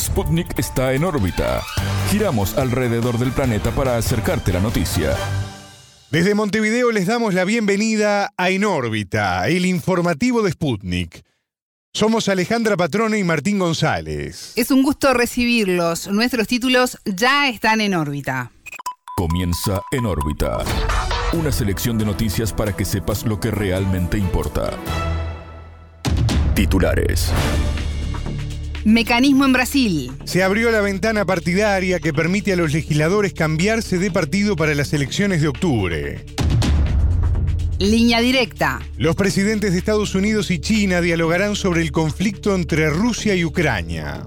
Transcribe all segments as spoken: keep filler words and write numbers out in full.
Sputnik está en órbita. Giramos alrededor del planeta para acercarte la noticia. Desde Montevideo les damos la bienvenida a En órbita, el informativo de Sputnik. Somos Alejandra Patrone y Martín González. Es un gusto recibirlos. Nuestros títulos ya están en órbita. Comienza En órbita. Una selección de noticias para que sepas lo que realmente importa. Titulares. Mecanismo en Brasil. Se abrió la ventana partidaria que permite a los legisladores cambiarse de partido para las elecciones de octubre. Línea directa. Los presidentes de Estados Unidos y China dialogarán sobre el conflicto entre Rusia y Ucrania.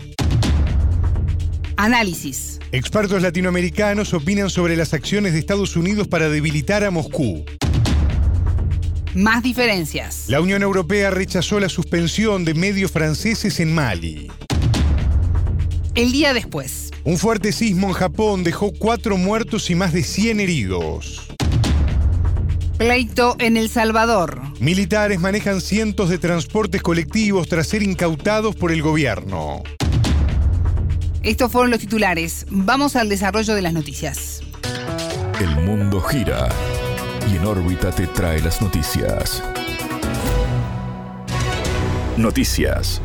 Análisis. Expertos latinoamericanos opinan sobre las acciones de Estados Unidos para debilitar a Moscú. Más diferencias. La Unión Europea rechazó la suspensión de medios franceses en Mali. El día después. Un fuerte sismo en Japón dejó cuatro muertos y más de cien heridos. Pleito en El Salvador. Militares manejan cientos de transportes colectivos tras ser incautados por el gobierno. Estos fueron los titulares. Vamos al desarrollo de las noticias. El mundo gira y En órbita te trae las noticias. Noticias.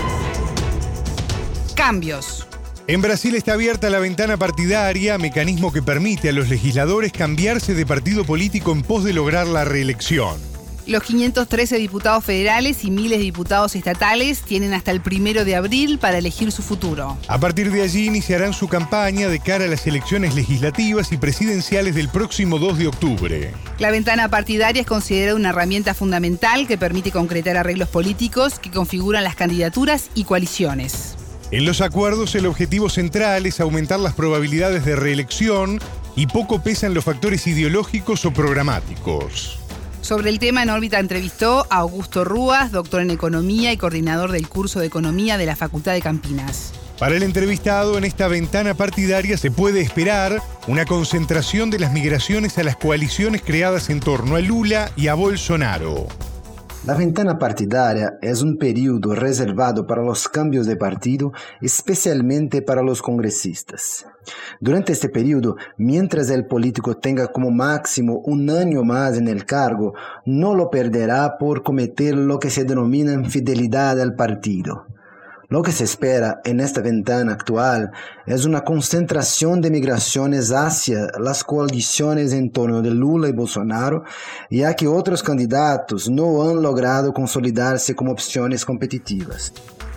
Cambios. En Brasil está abierta la ventana partidaria, mecanismo que permite a los legisladores cambiarse de partido político en pos de lograr la reelección. Los quinientos trece diputados federales y miles de diputados estatales tienen hasta el primero de abril para elegir su futuro. A partir de allí iniciarán su campaña de cara a las elecciones legislativas y presidenciales del próximo dos de octubre. La ventana partidaria es considerada una herramienta fundamental que permite concretar arreglos políticos que configuran las candidaturas y coaliciones. En los acuerdos, el objetivo central es aumentar las probabilidades de reelección y poco pesan los factores ideológicos o programáticos. Sobre el tema, En órbita entrevistó a Augusto Rúas, doctor en Economía y coordinador del curso de Economía de la Facultad de Campinas. Para el entrevistado, en esta ventana partidaria se puede esperar una concentración de las migraciones a las coaliciones creadas en torno a Lula y a Bolsonaro. La ventana partidaria es un periodo reservado para los cambios de partido, especialmente para los congresistas. Durante este periodo, mientras el político tenga como máximo un año más en el cargo, no lo perderá por cometer lo que se denomina infidelidad al partido. Lo que se espera en esta ventana actual es una concentración de migraciones hacia las coaliciones en torno de Lula y Bolsonaro, ya que otros candidatos no han logrado consolidarse como opciones competitivas.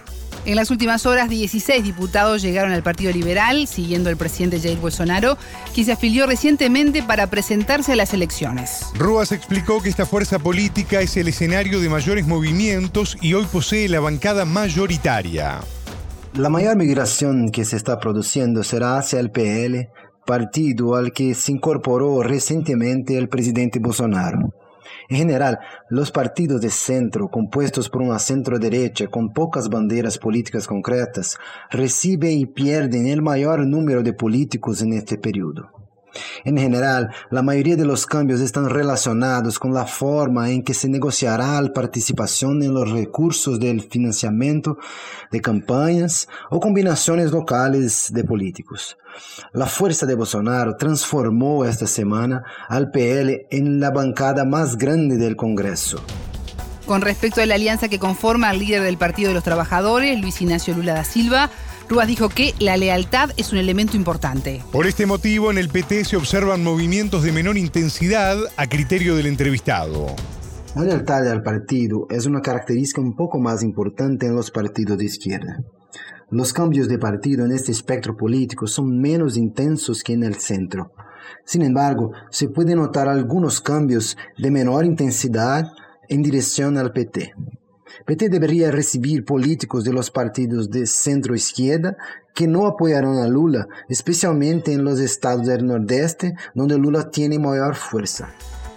En las últimas horas, dieciséis diputados llegaron al Partido Liberal, siguiendo al presidente Jair Bolsonaro, quien se afilió recientemente para presentarse a las elecciones. Rúas explicó que esta fuerza política es el escenario de mayores movimientos y hoy posee la bancada mayoritaria. La mayor migración que se está produciendo será hacia el P L, partido al que se incorporó recientemente el presidente Bolsonaro. En general, los partidos de centro, compuestos por una centro-derecha con pocas banderas políticas concretas, reciben y pierden el mayor número de políticos en este periodo. En general, la mayoría de los cambios están relacionados con la forma en que se negociará la participación en los recursos del financiamiento de campañas o combinaciones locales de políticos. La fuerza de Bolsonaro transformó esta semana al P L en la bancada más grande del Congreso. Con respecto a la alianza que conforma al líder del Partido de los Trabajadores, Luis Ignacio Lula da Silva, Rúas dijo que la lealtad es un elemento importante. Por este motivo, en el P T se observan movimientos de menor intensidad a criterio del entrevistado. La lealtad al partido es una característica un poco más importante en los partidos de izquierda. Los cambios de partido en este espectro político son menos intensos que en el centro. Sin embargo, se pueden notar algunos cambios de menor intensidad en dirección al P T. P T debería recibir políticos de los partidos de centro-izquierda que no apoyarán a Lula, especialmente en los estados del Nordeste, donde Lula tiene mayor fuerza.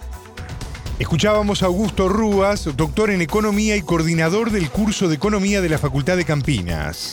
Escuchábamos a Augusto Rúas, doctor en Economía y coordinador del curso de Economía de la Facultad de Campinas.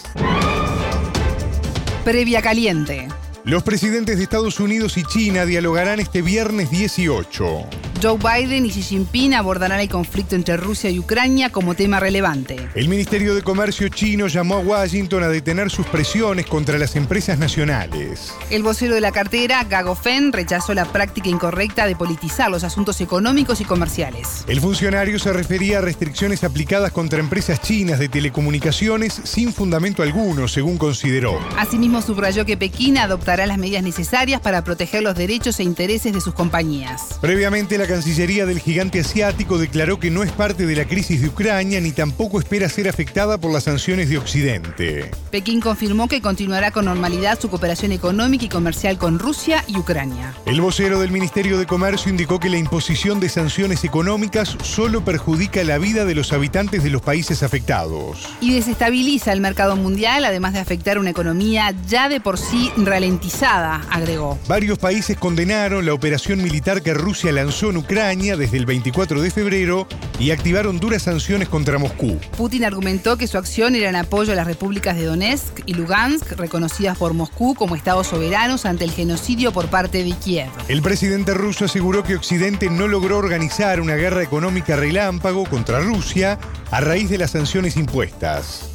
Previa caliente. Los presidentes de Estados Unidos y China dialogarán este viernes dieciocho. Joe Biden y Xi Jinping abordarán el conflicto entre Rusia y Ucrania como tema relevante. El Ministerio de Comercio chino llamó a Washington a detener sus presiones contra las empresas nacionales. El vocero de la cartera, Gago Fen, rechazó la práctica incorrecta de politizar los asuntos económicos y comerciales. El funcionario se refería a restricciones aplicadas contra empresas chinas de telecomunicaciones sin fundamento alguno, según consideró. Asimismo, subrayó que Pekín adoptará las medidas necesarias para proteger los derechos e intereses de sus compañías. Previamente, la Cancillería del gigante asiático declaró que no es parte de la crisis de Ucrania ni tampoco espera ser afectada por las sanciones de Occidente. Pekín confirmó que continuará con normalidad su cooperación económica y comercial con Rusia y Ucrania. El vocero del Ministerio de Comercio indicó que la imposición de sanciones económicas solo perjudica la vida de los habitantes de los países afectados. Y desestabiliza el mercado mundial, además de afectar una economía ya de por sí ralentizada, agregó. Varios países condenaron la operación militar que Rusia lanzó en Ucrania desde el veinticuatro de febrero y activaron duras sanciones contra Moscú. Putin argumentó que su acción era en apoyo a las repúblicas de Donetsk y Lugansk, reconocidas por Moscú como estados soberanos ante el genocidio por parte de Kiev. El presidente ruso aseguró que Occidente no logró organizar una guerra económica relámpago contra Rusia a raíz de las sanciones impuestas.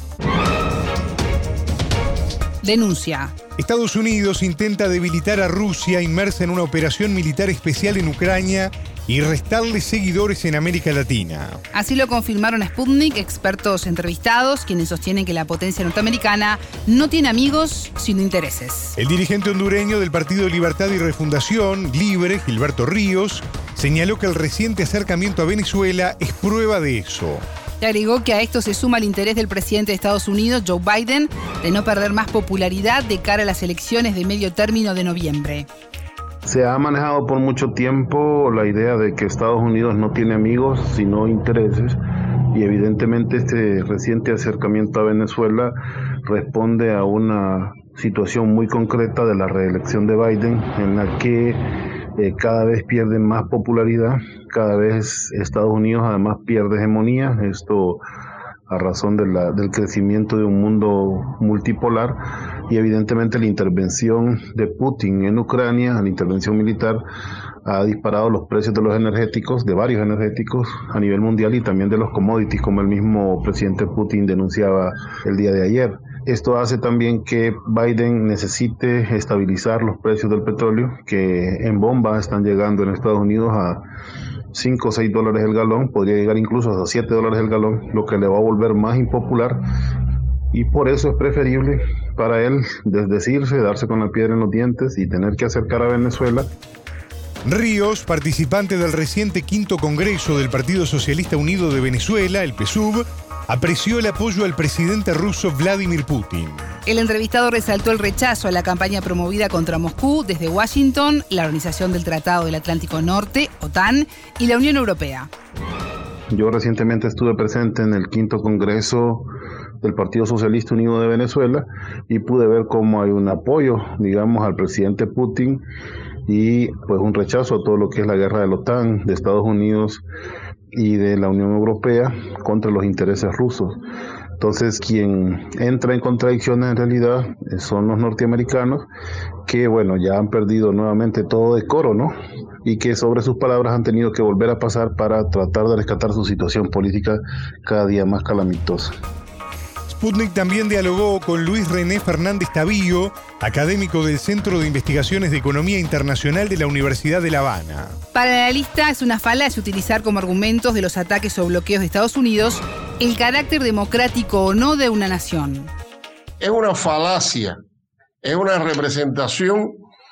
Denuncia. Estados Unidos intenta debilitar a Rusia inmersa en una operación militar especial en Ucrania y restarle seguidores en América Latina. Así lo confirmaron a Sputnik expertos entrevistados, quienes sostienen que la potencia norteamericana no tiene amigos, sino intereses. El dirigente hondureño del Partido Libertad y Refundación, Libre, Gilberto Ríos, señaló que el reciente acercamiento a Venezuela es prueba de eso. Y agregó que a esto se suma el interés del presidente de Estados Unidos, Joe Biden, de no perder más popularidad de cara a las elecciones de medio término de noviembre. Se ha manejado por mucho tiempo la idea de que Estados Unidos no tiene amigos, sino intereses, y evidentemente este reciente acercamiento a Venezuela responde a una situación muy concreta de la reelección de Biden, en la que eh, cada vez pierden más popularidad, cada vez Estados Unidos además pierde hegemonía, esto a razón de la, del crecimiento de un mundo multipolar, y evidentemente la intervención de Putin en Ucrania, la intervención militar, ha disparado los precios de los energéticos, de varios energéticos a nivel mundial, y también de los commodities, como el mismo presidente Putin denunciaba el día de ayer. Esto hace también que Biden necesite estabilizar los precios del petróleo, que en bomba están llegando en Estados Unidos a cinco o seis dólares el galón, podría llegar incluso a siete dólares el galón, lo que le va a volver más impopular, y por eso es preferible para él desdecirse, darse con la piedra en los dientes y tener que acercar a Venezuela. Ríos, participante del reciente quinto Congreso del Partido Socialista Unido de Venezuela, el P S U V, apreció el apoyo al presidente ruso Vladimir Putin. El entrevistado resaltó el rechazo a la campaña promovida contra Moscú desde Washington, la Organización del Tratado del Atlántico Norte, OTAN, y la Unión Europea. Yo recientemente estuve presente en el quinto Congreso del Partido Socialista Unido de Venezuela y pude ver cómo hay un apoyo, digamos, al presidente Putin y pues un rechazo a todo lo que es la guerra de la OTAN, de Estados Unidos y de la Unión Europea contra los intereses rusos. Entonces, quien entra en contradicciones en realidad son los norteamericanos, que bueno, ya han perdido nuevamente todo decoro, ¿no? Y que sobre sus palabras han tenido que volver a pasar para tratar de rescatar su situación política cada día más calamitosa. Sputnik también dialogó con Luis René Fernández Tavío, académico del Centro de Investigaciones de Economía Internacional de la Universidad de La Habana. Para la analista es una falacia utilizar como argumentos de los ataques o bloqueos de Estados Unidos el carácter democrático o no de una nación. Es una falacia, es una representación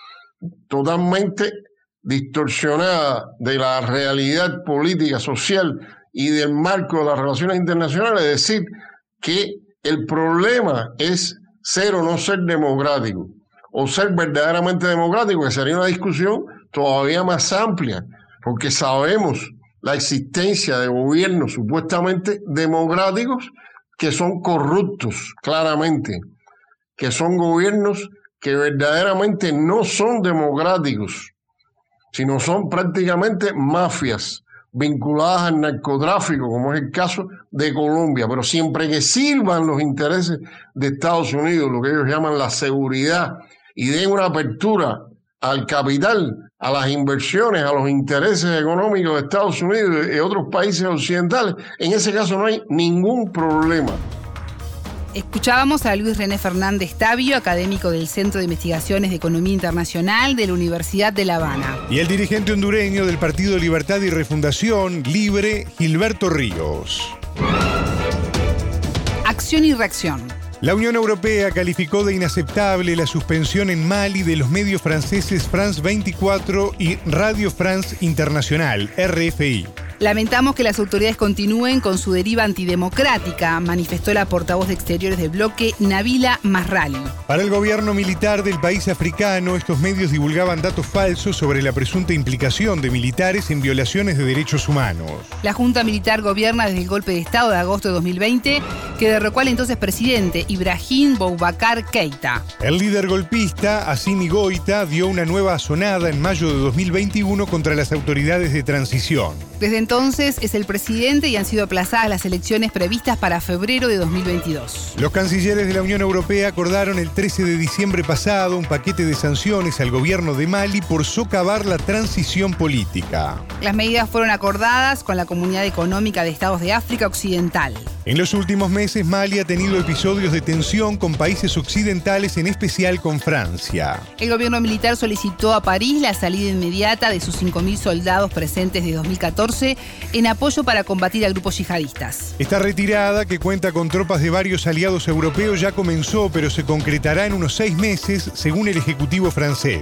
totalmente distorsionada de la realidad política, social y del marco de las relaciones internacionales, es decir, que el problema es ser o no ser democrático, o ser verdaderamente democrático, que sería una discusión todavía más amplia, porque sabemos la existencia de gobiernos supuestamente democráticos que son corruptos, claramente, que son gobiernos que verdaderamente no son democráticos, sino son prácticamente mafias vinculadas al narcotráfico, como es el caso de Colombia, pero siempre que sirvan los intereses de Estados Unidos, lo que ellos llaman la seguridad, y den una apertura al capital, a las inversiones, a los intereses económicos de Estados Unidos y otros países occidentales, en ese caso no hay ningún problema. Escuchábamos a Luis René Fernández Tavio, académico del Centro de Investigaciones de Economía Internacional de la Universidad de La Habana. Y el dirigente hondureño del Partido Libertad y Refundación, Libre, Gilberto Ríos. Acción y reacción. La Unión Europea calificó de inaceptable la suspensión en Mali de los medios franceses France veinticuatro y Radio France Internacional, R F I. Lamentamos que las autoridades continúen con su deriva antidemocrática, manifestó la portavoz de Exteriores del bloque, Nabila Masrali. Para el gobierno militar del país africano, estos medios divulgaban datos falsos sobre la presunta implicación de militares en violaciones de derechos humanos. La Junta Militar gobierna desde el golpe de Estado de agosto de dos mil veinte, que derrocó al entonces presidente Ibrahim Boubacar Keïta. El líder golpista, Assimi Goïta, dio una nueva asonada en mayo de dos mil veintiuno contra las autoridades de transición. Desde entonces es el presidente y han sido aplazadas las elecciones previstas para febrero de dos mil veintidós. Los cancilleres de la Unión Europea acordaron el trece de diciembre pasado un paquete de sanciones al gobierno de Mali por socavar la transición política. Las medidas fueron acordadas con la Comunidad Económica de Estados de África Occidental. En los últimos meses, Mali ha tenido episodios de tensión con países occidentales, en especial con Francia. El gobierno militar solicitó a París la salida inmediata de sus cinco mil soldados presentes de dos mil catorce en apoyo para combatir a grupos yihadistas. Esta retirada, que cuenta con tropas de varios aliados europeos, ya comenzó, pero se concretará en unos seis meses, según el Ejecutivo francés.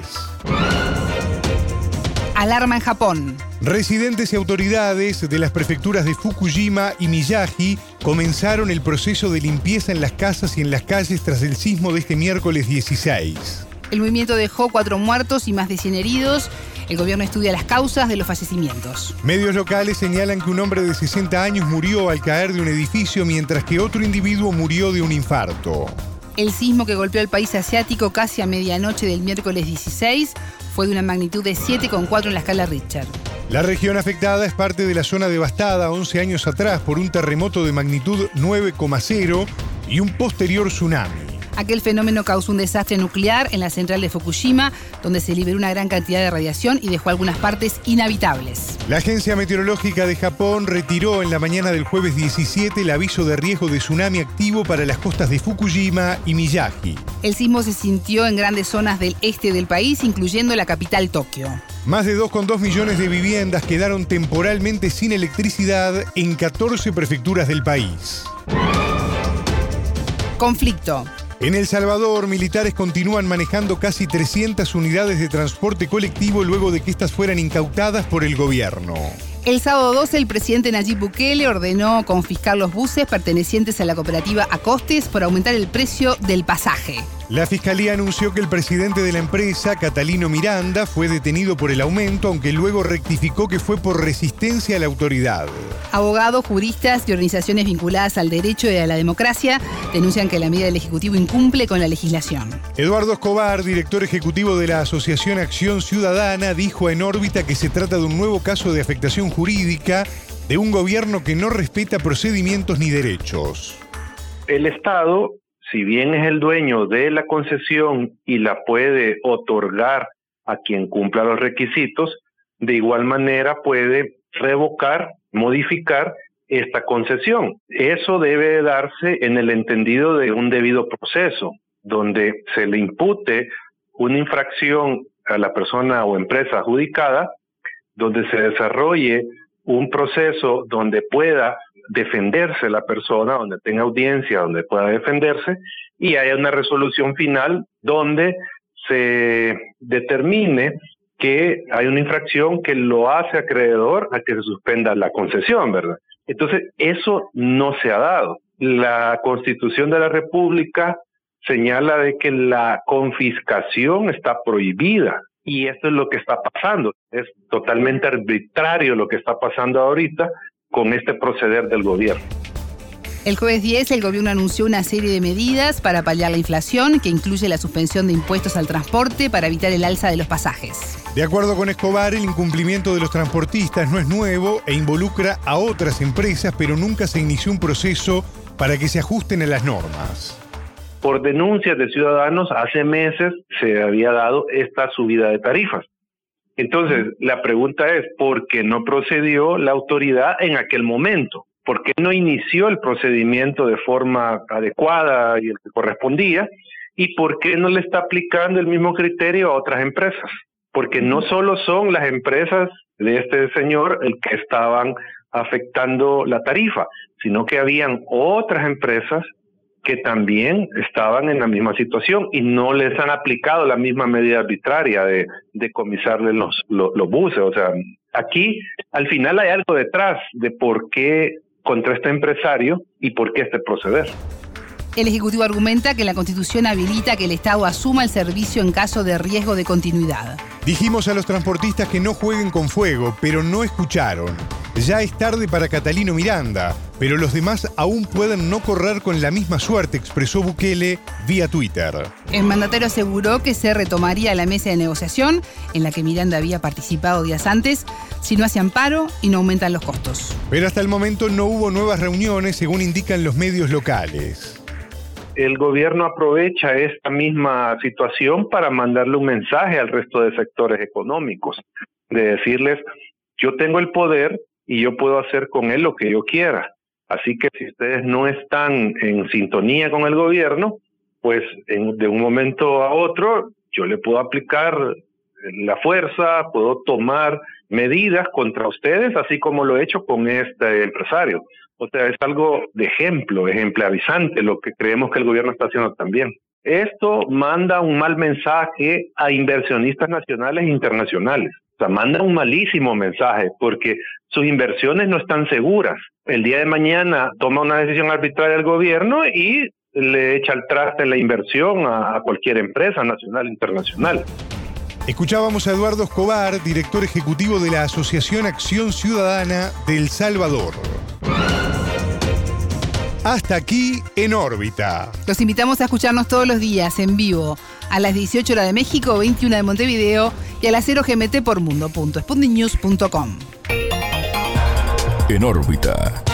Alarma en Japón. Residentes y autoridades de las prefecturas de Fukujima y Miyagi comenzaron el proceso de limpieza en las casas y en las calles tras el sismo de este miércoles dieciséis. El movimiento dejó cuatro muertos y más de cien heridos. El gobierno estudia las causas de los fallecimientos. Medios locales señalan que un hombre de sesenta años murió al caer de un edificio, mientras que otro individuo murió de un infarto. El sismo que golpeó al país asiático casi a medianoche del miércoles dieciséis fue de una magnitud de siete coma cuatro en la escala Richter. La región afectada es parte de la zona devastada once años atrás por un terremoto de magnitud nueve coma cero y un posterior tsunami. Aquel fenómeno causó un desastre nuclear en la central de Fukushima, donde se liberó una gran cantidad de radiación y dejó algunas partes inhabitables. La Agencia Meteorológica de Japón retiró en la mañana del jueves diecisiete el aviso de riesgo de tsunami activo para las costas de Fukujima y Miyagi. El sismo se sintió en grandes zonas del este del país, incluyendo la capital Tokio. Más de dos coma dos millones de viviendas quedaron temporalmente sin electricidad en catorce prefecturas del país. Conflicto. En El Salvador, militares continúan manejando casi trescientas unidades de transporte colectivo luego de que estas fueran incautadas por el gobierno. El sábado doce, el presidente Nayib Bukele ordenó confiscar los buses pertenecientes a la cooperativa Acostes por aumentar el precio del pasaje. La Fiscalía anunció que el presidente de la empresa, Catalino Miranda, fue detenido por el aumento, aunque luego rectificó que fue por resistencia a la autoridad. Abogados, juristas y organizaciones vinculadas al derecho y a la democracia denuncian que la medida del Ejecutivo incumple con la legislación. Eduardo Escobar, director ejecutivo de la Asociación Acción Ciudadana, dijo en órbita que se trata de un nuevo caso de afectación jurídica de un gobierno que no respeta procedimientos ni derechos. El Estado, si bien es el dueño de la concesión y la puede otorgar a quien cumpla los requisitos, de igual manera puede revocar, modificar esta concesión. Eso debe darse en el entendido de un debido proceso, donde se le impute una infracción a la persona o empresa adjudicada, donde se desarrolle un proceso donde pueda defenderse la persona, donde tenga audiencia, donde pueda defenderse, y haya una resolución final donde se determine que hay una infracción que lo hace acreedor a que se suspenda la concesión, ¿verdad? Entonces, eso no se ha dado. La Constitución de la República señala de que la confiscación está prohibida, y esto es lo que está pasando. Es totalmente arbitrario lo que está pasando ahorita con este proceder del gobierno. El jueves diez, el gobierno anunció una serie de medidas para paliar la inflación, que incluye la suspensión de impuestos al transporte para evitar el alza de los pasajes. De acuerdo con Escobar, el incumplimiento de los transportistas no es nuevo e involucra a otras empresas, pero nunca se inició un proceso para que se ajusten a las normas. por denuncias de ciudadanos, hace meses se había dado esta subida de tarifas. Entonces, la pregunta es, ¿por qué no procedió la autoridad en aquel momento? ¿Por qué no inició el procedimiento de forma adecuada y el que correspondía? ¿Y por qué no le está aplicando el mismo criterio a otras empresas? Porque no solo son las empresas de este señor el que estaban afectando la tarifa, sino que habían otras empresas que también estaban en la misma situación y no les han aplicado la misma medida arbitraria de decomisarle los, los, los buses. O sea, aquí al final hay algo detrás de por qué contra este empresario y por qué este proceder. El Ejecutivo argumenta que la Constitución habilita que el Estado asuma el servicio en caso de riesgo de continuidad. Dijimos a los transportistas que no jueguen con fuego, pero no escucharon. Ya es tarde para Catalino Miranda, pero los demás aún pueden no correr con la misma suerte, expresó Bukele vía Twitter. El mandatario aseguró que se retomaría la mesa de negociación, en la que Miranda había participado días antes, si no hacían paro y no aumentan los costos. Pero hasta el momento no hubo nuevas reuniones, según indican los medios locales. El gobierno aprovecha esta misma situación para mandarle un mensaje al resto de sectores económicos, de decirles, yo tengo el poder y yo puedo hacer con él lo que yo quiera. Así que si ustedes no están en sintonía con el gobierno, pues en, de un momento a otro yo le puedo aplicar la fuerza, puedo tomar medidas contra ustedes, así como lo he hecho con este empresario. O sea, es algo de ejemplo, ejemplarizante lo que creemos que el gobierno está haciendo también. Esto manda un mal mensaje a inversionistas nacionales e internacionales. O sea, manda un malísimo mensaje porque sus inversiones no están seguras. El día de mañana toma una decisión arbitraria el gobierno y le echa al traste la inversión a, a cualquier empresa nacional e internacional. Escuchábamos a Eduardo Escobar, director ejecutivo de la Asociación Acción Ciudadana de El Salvador. Hasta aquí En órbita. Los invitamos a escucharnos todos los días en vivo, a las dieciocho horas de México, veintiuna de Montevideo y a las cero G M T por mundo punto sputnik news punto com. En órbita.